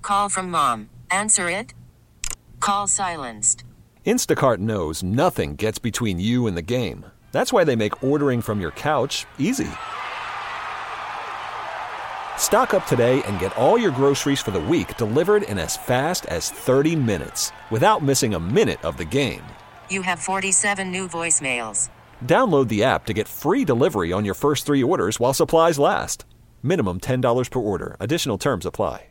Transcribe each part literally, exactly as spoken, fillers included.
Call from mom. Answer it. Call silenced. Instacart knows nothing gets between you and the game. That's why they make ordering from your couch easy. Stock up today and get all your groceries for the week delivered in as fast as thirty minutes without missing a minute of the game. You have forty-seven new voicemails. Download the app to get free delivery on your first three orders while supplies last. Minimum ten dollars per order. Additional terms apply.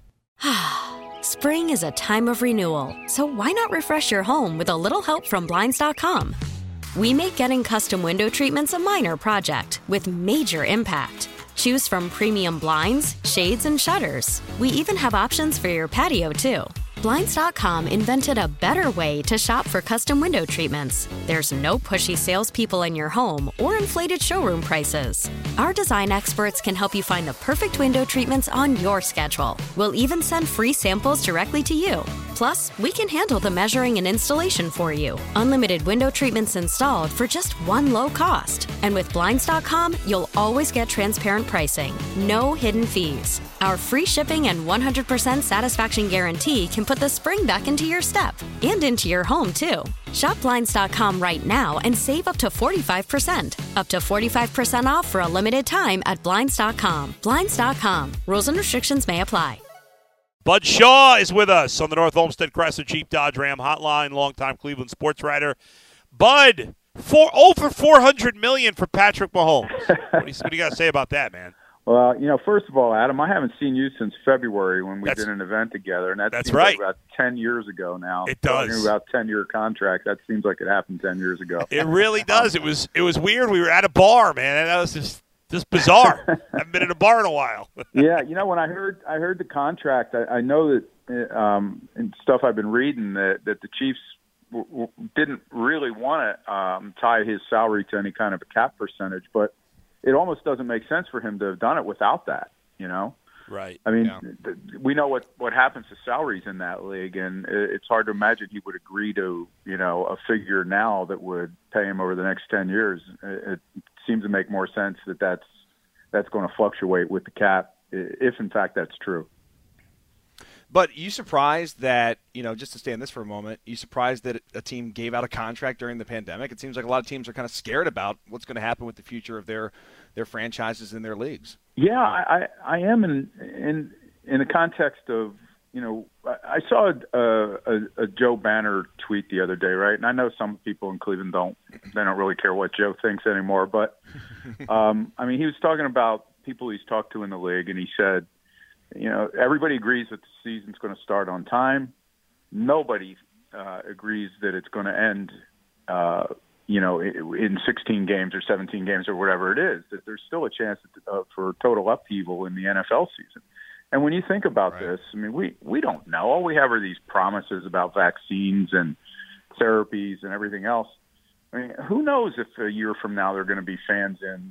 Spring is a time of renewal, so why not refresh your home with a little help from Blinds dot com? We make getting custom window treatments a minor project with major impact. Choose from premium blinds, shades, and shutters. We even have options for your patio, too. Blinds dot com invented a better way to shop for custom window treatments. There's no pushy salespeople in your home or inflated showroom prices. Our design experts can help you find the perfect window treatments on your schedule. We'll even send free samples directly to you. Plus, we can handle the measuring and installation for you. Unlimited window treatments installed for just one low cost. And with Blinds dot com, you'll always get transparent pricing. No hidden fees. Our free shipping and one hundred percent satisfaction guarantee can put the spring back into your step and into your home, too. Shop Blinds dot com right now and save up to forty-five percent. Up to forty-five percent off for a limited time at Blinds dot com. Blinds dot com. Rules and restrictions may apply. Bud Shaw is with us on the North Olmsted Chrysler Jeep Dodge Ram hotline, longtime Cleveland sports writer. Bud, for over four hundred million dollars for Patrick Mahomes. What do you, what do you got to say about that, man? Well, you know, first of all, Adam, I haven't seen you since February when we That's, did an event together, and that that's seems right. like about ten years ago now. It does. Talking about ten-year contract, that seems like it happened ten years ago. It really does. It was it was weird. We were at a bar, man, and that was just just bizarre. I haven't been in a bar in a while. Yeah, you know, when I heard I heard the contract, I, I know that um, and stuff I've been reading that that the Chiefs w- w- didn't really want to um, tie his salary to any kind of a cap percentage, but it almost doesn't make sense for him to have done it without that. You know, right? I mean, yeah. th- we know what, what happens to salaries in that league, and it, it's hard to imagine he would agree to, you know, a figure now that would pay him over the next ten years. It, it seems to make more sense that that's that's going to fluctuate with the cap, if in fact that's true. But you surprised that, you know, just to stay on this for a moment, you surprised that a team gave out a contract during the pandemic? It seems like a lot of teams are kind of scared about what's going to happen with the future of their their franchises and their leagues. Yeah, I, I am in in in the context of, you know, I saw a, a, a Joe Banner tweet the other day, right? And I know some people in Cleveland don't they don't really care what Joe thinks anymore, but um, I mean, he was talking about people he's talked to in the league, and he said, you know, everybody agrees that the season's going to start on time. Nobody uh, agrees that it's going to end, uh, you know, in sixteen games or seventeen games or whatever it is. That there's still a chance uh, for total upheaval in the N F L season. And when you think about right. this, I mean, we, we don't know. All we have are these promises about vaccines and therapies and everything else. I mean, who knows if a year from now there are going to be fans in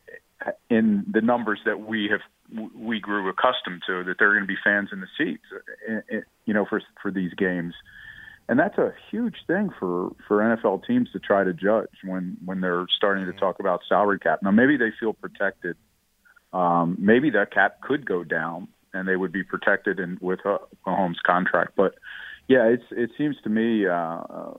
in the numbers that we have we grew accustomed to, that there are going to be fans in the seats, you know, for for these games. And that's a huge thing for, for N F L teams to try to judge when, when they're starting to talk about salary cap. Now, maybe they feel protected. Um, maybe that cap could go down and they would be protected in, with a Mahomes contract. But, yeah, it's, it seems to me uh,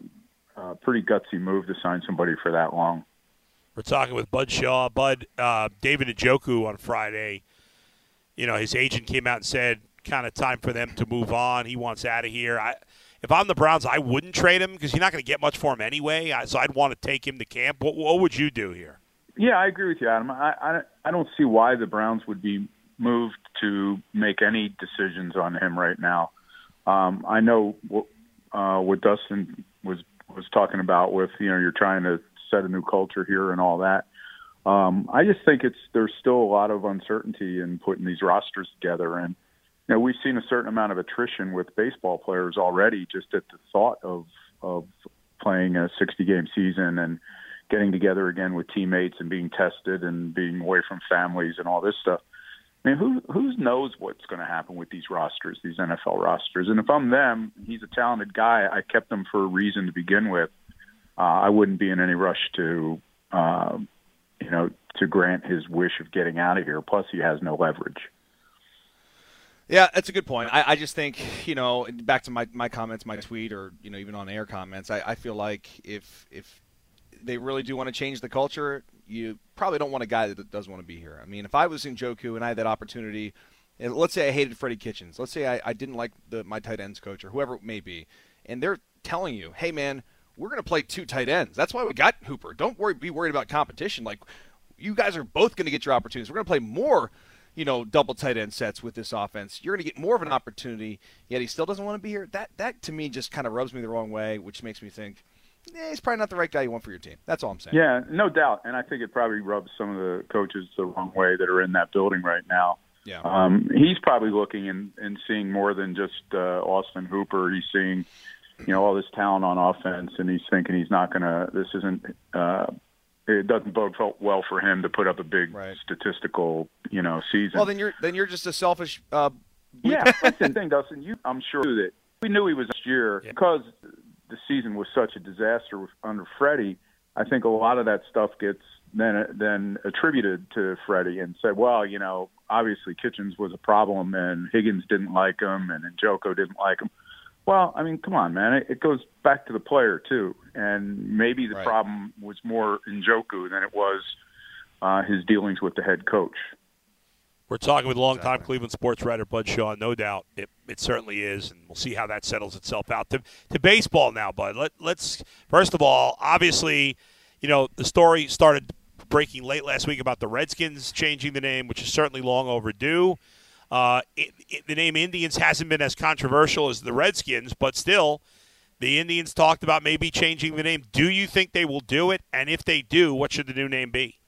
a pretty gutsy move to sign somebody for that long. We're talking with Bud Shaw. Bud, uh, David Njoku on Friday, you know, his agent came out and said kind of time for them to move on. He wants out of here. I, if I'm the Browns, I wouldn't trade him because you're not going to get much for him anyway. I, so I'd want to take him to camp. What, what would you do here? Yeah, I agree with you, Adam. I, I, I don't see why the Browns would be moved to make any decisions on him right now. Um, I know what, uh, what Dustin was was talking about with, you know, you're trying to set a new culture here and all that. Um, I just think it's there's still a lot of uncertainty in putting these rosters together. And, you know, we've seen a certain amount of attrition with baseball players already just at the thought of of playing a sixty-game season and getting together again with teammates and being tested and being away from families and all this stuff. I mean, who who knows what's going to happen with these rosters, these N F L rosters? And if I'm them, he's a talented guy. I kept him for a reason to begin with. Uh, I wouldn't be in any rush to, uh, you know, to grant his wish of getting out of here. Plus, he has no leverage. Yeah, that's a good point. I, I just think, you know, back to my, my comments, my tweet, or, you know, even on air comments, I, I feel like if if they really do want to change the culture, you probably don't want a guy that doesn't want to be here. I mean, if I was in Njoku and I had that opportunity, and let's say I hated Freddie Kitchens, let's say I, I didn't like the my tight ends coach or whoever it may be, and they're telling you, hey, man, we're going to play two tight ends. That's why we got Hooper. Don't worry, be worried about competition. Like, you guys are both going to get your opportunities. We're going to play more, you know, double tight end sets with this offense. You're going to get more of an opportunity, yet he still doesn't want to be here. That, that to me, just kind of rubs me the wrong way, which makes me think, eh, he's probably not the right guy you want for your team. That's all I'm saying. Yeah, no doubt. And I think it probably rubs some of the coaches the wrong way that are in that building right now. Yeah. Um, he's probably looking and, and seeing more than just uh, Austin Hooper. He's seeing, you know, all this talent on offense, and he's thinking he's not going to – this isn't uh, – it doesn't bode well for him to put up a big right. statistical, you know, season. Well, then you're then you're just a selfish uh, – Yeah, that's the thing, Dustin. You, I'm sure that we knew he was last year yeah. because the season was such a disaster with, under Freddie. I think a lot of that stuff gets then then attributed to Freddie and said, well, you know, obviously Kitchens was a problem and Higgins didn't like him and Njoku didn't like him. Well, I mean, come on, man. It, it goes back to the player, too. And maybe the right. problem was more Njoku than it was uh, his dealings with the head coach. We're talking with longtime Exactly. Cleveland sports writer Bud Shaw. No doubt, it, it certainly is, and we'll see how that settles itself out. To, to baseball now, Bud. Let, let's first of all, obviously, you know, the story started breaking late last week about the Redskins changing the name, which is certainly long overdue. Uh, it, it, the name Indians hasn't been as controversial as the Redskins, but still, the Indians talked about maybe changing the name. Do you think they will do it? And if they do, what should the new name be?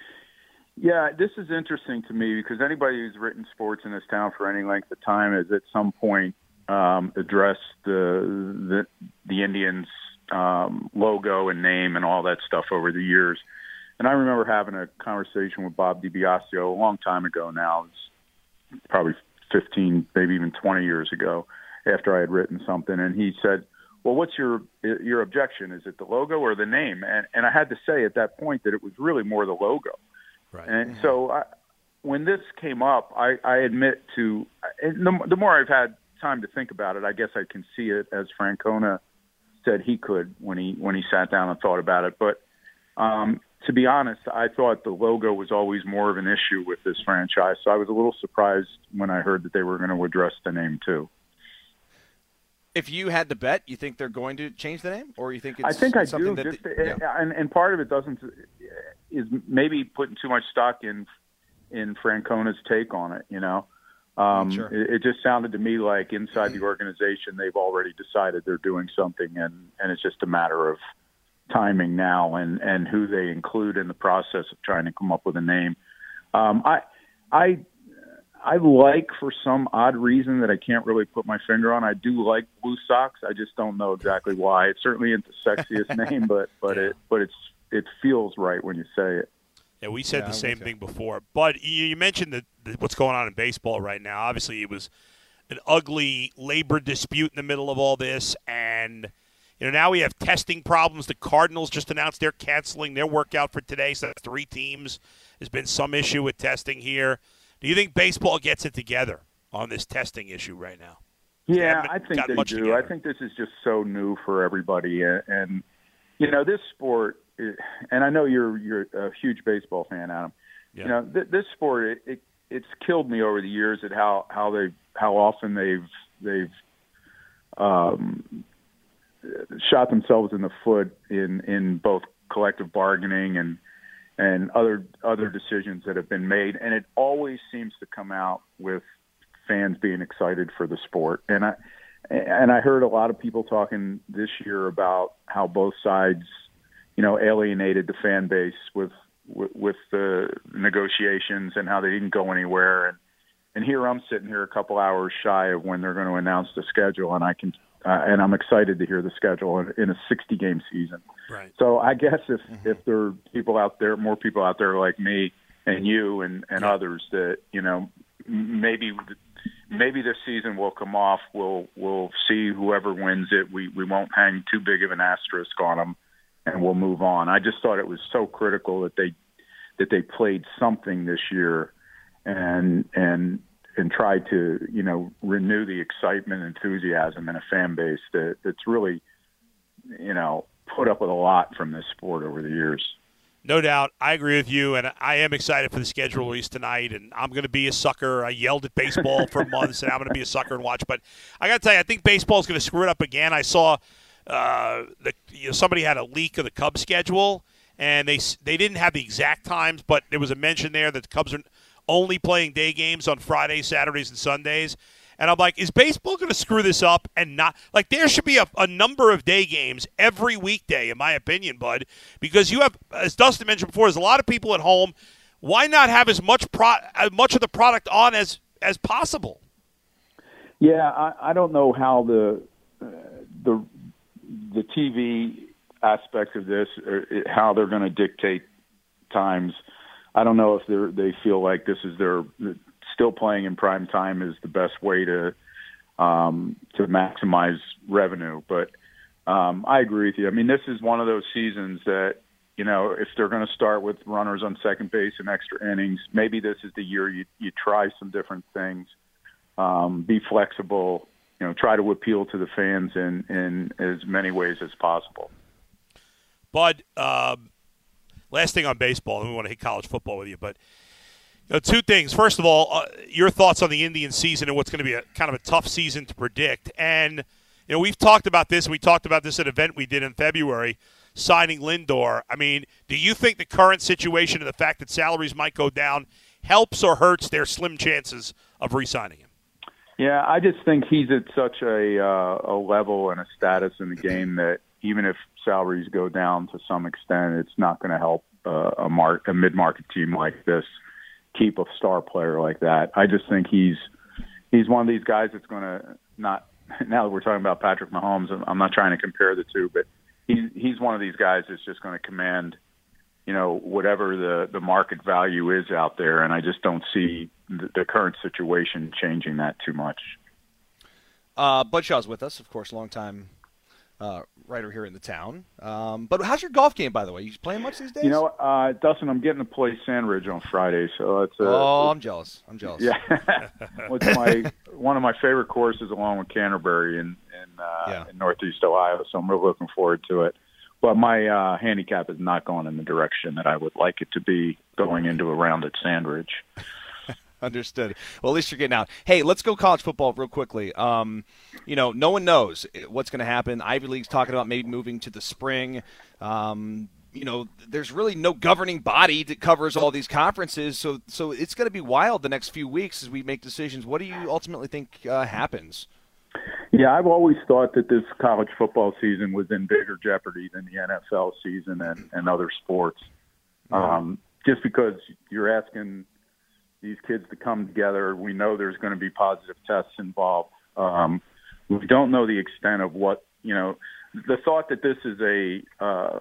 Yeah, this is interesting to me because anybody who's written sports in this town for any length of time has at some point um, addressed the, the the Indians' um, logo and name and all that stuff over the years. And I remember having a conversation with Bob DiBiasio a long time ago now. It's probably fifteen, maybe even twenty years ago after I had written something. And he said, well, what's your your objection? Is it the logo or the name? And, and I had to say at that point that it was really more the logo. Right. And so I, when this came up, I, I admit to and the, the more I've had time to think about it, I guess I can see it as Francona said he could when he when he sat down and thought about it. But um, to be honest, I thought the logo was always more of an issue with this franchise. So I was a little surprised when I heard that they were going to address the name too. If you had to bet, you think they're going to change the name, or you think it's I think I something do, that just, the, yeah. and, and part of it doesn't is maybe putting too much stock in in Francona's take on it. You know, um, Sure. it, it just sounded to me like inside the organization they've already decided they're doing something, and, and it's just a matter of timing now and, and who they include in the process of trying to come up with a name. Um, I I. I like, for some odd reason that I can't really put my finger on, I do like Blue Sox. I just don't know exactly why. It certainly isn't the sexiest name, but but yeah. it but it's it feels right when you say it. Yeah, we said Yeah, the I'm same with you. thing before. But you, you mentioned the, the, what's going on in baseball right now. Obviously, it was an ugly labor dispute in the middle of all this, and you know now we have testing problems. The Cardinals just announced they're canceling their workout for today, so that's three teams. There's been some issue with testing here. Do you think baseball gets it together on this testing issue right now? Yeah, haven't I think gotten they much do. together. I think this is just so new for everybody, and, and you know this sport. And I know you're you're a huge baseball fan, Adam. Yeah. You know th- this sport. It, it it's killed me over the years at how how they how often they've they've um, shot themselves in the foot in in both collective bargaining and. and other other decisions that have been made, and it always seems to come out with fans being excited for the sport. And I and I heard a lot of people talking this year about how both sides, you know, alienated the fan base with with, with the negotiations and how they didn't go anywhere. And and here I'm sitting here a couple hours shy of when they're going to announce the schedule, and I can uh, and I'm excited to hear the schedule in, in a sixty game season. Right. So I guess if, mm-hmm. if there are people out there, more people out there like me and you and, and yeah. others that, you know, maybe maybe this season will come off. We'll we'll see whoever wins it. We, we won't hang too big of an asterisk on them, and we'll move on. I just thought it was so critical that they that they played something this year, and and and try to, you know, renew the excitement and enthusiasm in a fan base that, that's really, you know, put up with a lot from this sport over the years. No doubt. I agree with you, and I am excited for the schedule release tonight, and I'm going to be a sucker. I yelled at baseball for months, and I'm going to be a sucker and watch. But I got to tell you, I think baseball is going to screw it up again. I saw uh, the, you know, somebody had a leak of the Cubs schedule, and they they didn't have the exact times, but there was a mention there that the Cubs are only playing day games on Fridays, Saturdays, and Sundays. And I'm like, is baseball going to screw this up and not – like there should be a, a number of day games every weekday, in my opinion, Bud, because you have, as Dustin mentioned before, there's a lot of people at home. Why not have as much pro, as much of the product on as, as possible? Yeah, I, I don't know how the uh, the the T V aspect of this, or how they're going to dictate times. I don't know if they they feel like this is their – still playing in prime time is the best way to um, to maximize revenue. But um, I agree with you. I mean, this is one of those seasons that, you know, if they're going to start with runners on second base and extra innings, maybe this is the year you, you try some different things, um, be flexible, you know, try to appeal to the fans in, in as many ways as possible. Bud, um, last thing on baseball, and we want to hit college football with you, but you know, two things. First of all, uh, your thoughts on the Indian season and what's going to be a kind of a tough season to predict. And, you know, we've talked about this. We talked about this at an event we did in February, signing Lindor. I mean, do you think the current situation and the fact that salaries might go down helps or hurts their slim chances of re-signing him? Yeah, I just think he's at such a, uh, a level and a status in the game that even if salaries go down to some extent, it's not going to help uh, a, mar- a mid-market team like this keep a star player like that. I just think he's he's one of these guys that's going to not. Now that we're talking about Patrick Mahomes, I'm not trying to compare the two, but he's he's one of these guys that's just going to command, you know, whatever the the market value is out there, and I just don't see the, the current situation changing that too much. Uh, Bud Shaw's with us, of course, longtime uh, writer here in the town. Um, but how's your golf game, by the way? You playing much these days? You know, uh, Dustin, I'm getting to play Sandridge on Friday, so it's. Uh, oh, I'm jealous. I'm jealous. Yeah, well, it's my one of my favorite courses, along with Canterbury in in, uh, yeah. in Northeast Ohio. So I'm really looking forward to it. But my uh, handicap is not going in the direction that I would like it to be going into a round at Sandridge. Understood. Well, at least you're getting out. Hey, let's go college football real quickly. Um, you know, no one knows what's going to happen. Ivy League's talking about maybe moving to the spring. Um, you know, there's really no governing body that covers all these conferences, so so it's going to be wild the next few weeks as we make decisions. What do you ultimately think uh, happens? Yeah, I've always thought that this college football season was in bigger jeopardy than the N F L season and, and other sports, um, just because you're asking these kids to come together. We know there's going to be positive tests involved. Um, we don't know the extent of what, you know, the thought that this is a, uh,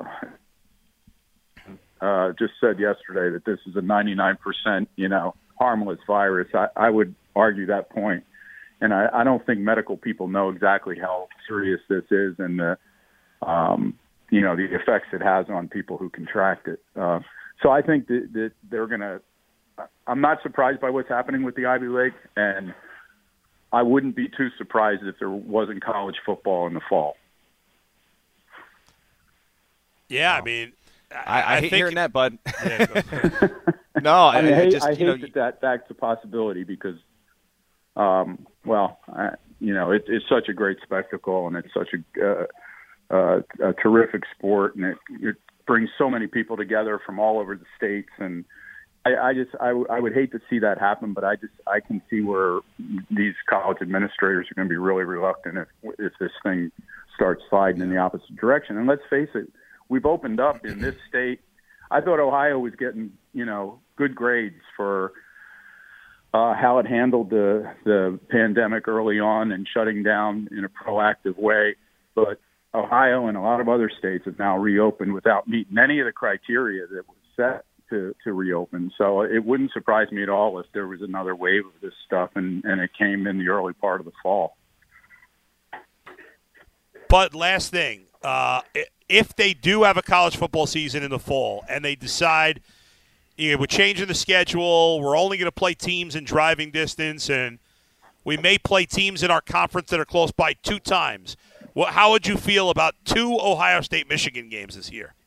uh, just said yesterday that this is a ninety-nine percent, you know, harmless virus. I, I would argue that point. And I, I don't think medical people know exactly how serious this is and the, um, you know, the effects it has on people who contract it. Uh, so I think that, that they're going to, I'm not surprised by what's happening with the Ivy League, and I wouldn't be too surprised if there wasn't college football in the fall. Yeah, I mean, I, I, I hate think, hearing that, Bud. Yeah, no, I, mean, I, hate, just, I you hate know, that, that that's a possibility because, um, well, I, you know, it, it's such a great spectacle, and it's such a, uh, uh, a terrific sport, and it, it brings so many people together from all over the states, and I, I just I, w- I would hate to see that happen, but I just I can see where these college administrators are going to be really reluctant if if this thing starts sliding in the opposite direction. And let's face it, we've opened up in this state. I thought Ohio was getting, you know, good grades for uh, how it handled the the pandemic early on and shutting down in a proactive way, but Ohio and a lot of other states have now reopened without meeting any of the criteria that was set to, to reopen. So it wouldn't surprise me at all if there was another wave of this stuff and, and it came in the early part of the fall. But last thing, uh, if they do have a college football season in the fall and they decide you know, we're changing the schedule. We're only going to play teams in driving distance, and we may play teams in our conference that are close by two times. Well, how would you feel about two Ohio State-Michigan games this year?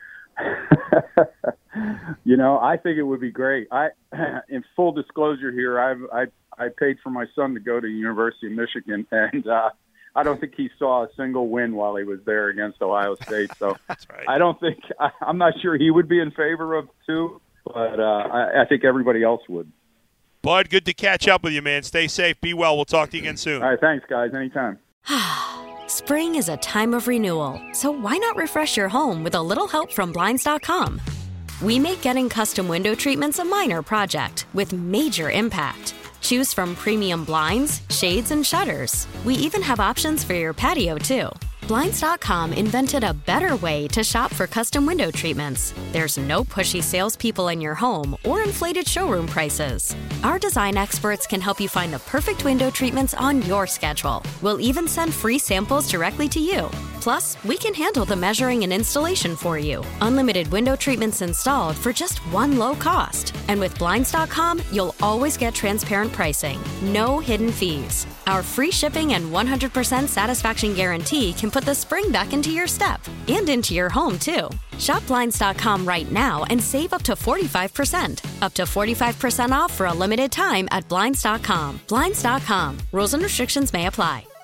You know, I think it would be great. I, in full disclosure here, I've, I I paid for my son to go to University of Michigan, and uh, I don't think he saw a single win while he was there against Ohio State. So That's right. I don't think I, I'm not sure he would be in favor of two, but uh, I, I think everybody else would. Bud, good to catch up with you, man. Stay safe. Be well. We'll talk to you again soon. All right, thanks, guys. Anytime. Spring is a time of renewal, so why not refresh your home with a little help from Blinds dot com? We make getting custom window treatments a minor project with major impact. Choose from premium blinds, shades, and shutters. We even have options for your patio, too. Blinds dot com invented a better way to shop for custom window treatments. There's no pushy salespeople in your home or inflated showroom prices. Our design experts can help you find the perfect window treatments on your schedule. We'll even send free samples directly to you. Plus, we can handle the measuring and installation for you. Unlimited window treatments installed for just one low cost. And with Blinds dot com, you'll always get transparent pricing. No hidden fees. Our free shipping and one hundred percent satisfaction guarantee can put the spring back into your step and into your home, too. Shop Blinds dot com right now and save up to forty-five percent. Up to forty-five percent off for a limited time at Blinds dot com. Blinds dot com. Rules and restrictions may apply.